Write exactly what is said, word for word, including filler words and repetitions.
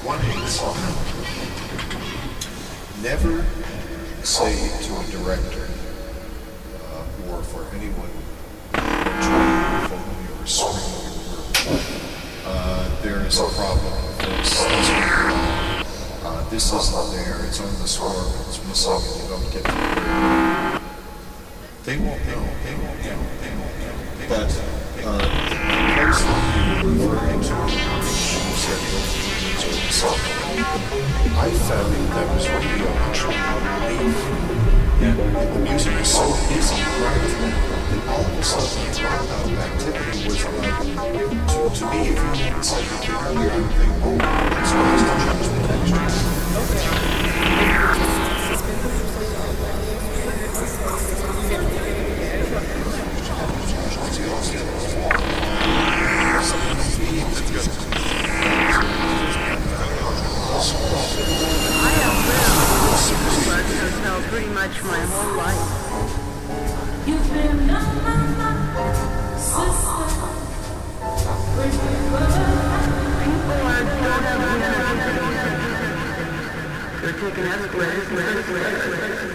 one hates something. Never say to a director uh, or for anyone trying to phone you or screen your work, uh, there is a problem with this. This, uh, this isn't there. It's on the score, but it's missing, and you don't get to hear it. They won't know. They won't know. They won't know. But uh, the place that you were referring to, you said those or something. I found that was radio actually relief. And the music was so busy right that all of a sudden the uh, activity was like, to, to me, if you had said it earlier, I would think, oh, that's what I was to change the texture. Pretty much my whole life. You've been my sister. People are don't have They're taking escalators.